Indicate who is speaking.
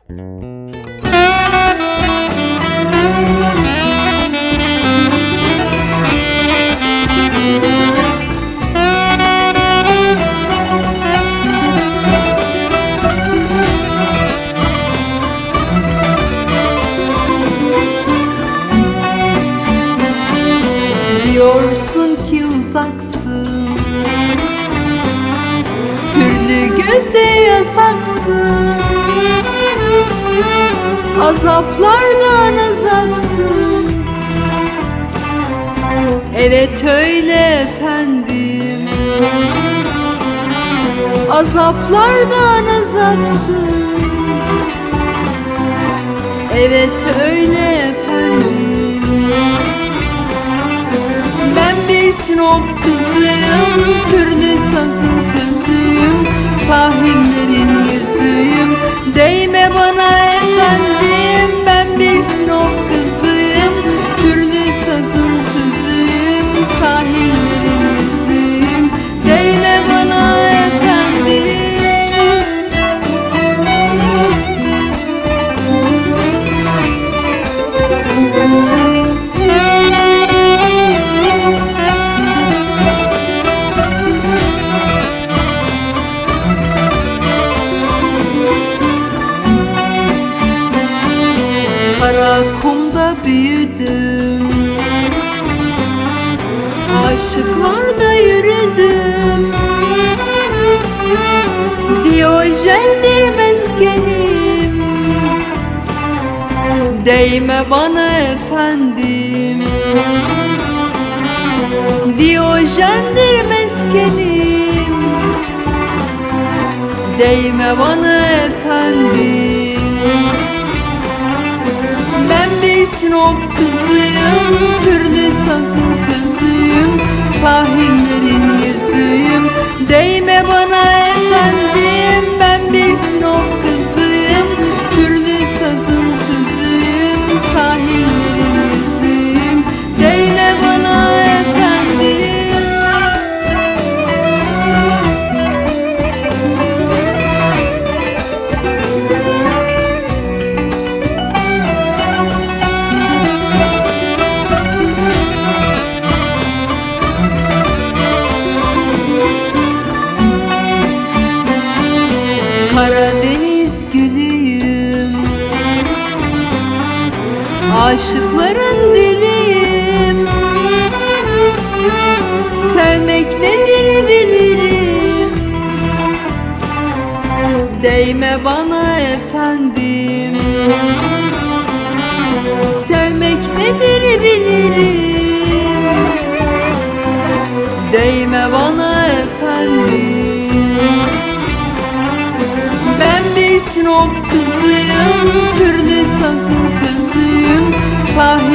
Speaker 1: Diyorsun ki uzaksın, türlü göze yasaksın, azaplardan azapsın. Evet öyle efendim, azaplardan azapsın. Evet öyle efendim. Ben bir Sinop kızıyım, türlü sazın sözüyüm, sahillerin yüzüyüm, değme bana efendim. Ben bir Sinop kızıyım, türlü sazın sözüyüm, sahillerin yüzüyüm, değme bana efendim. Karakumda büyüdüm, aşıklarda yürüdüm, Diyojendir meskenim, değme bana efendim. Diyojendir meskenim, değme bana efendim. Ben bir Sinop kızıyım, türlü sazın sözüyüm, sahillerin yüzüyüm, değme bana efendim. Ben bir Sinop kızıyım, türlü sazın sözüyüm, sahillerin yüzüyüm, değme bana efendim. Karadeniz gülüyüm, aşıkların diliyim, sevmek nedir bilirim, değme bana efendim. Sevmek nedir bilirim, değme bana efendim. Ben bir Sinop kızıyım, türlü sazın sözüyüm, sahil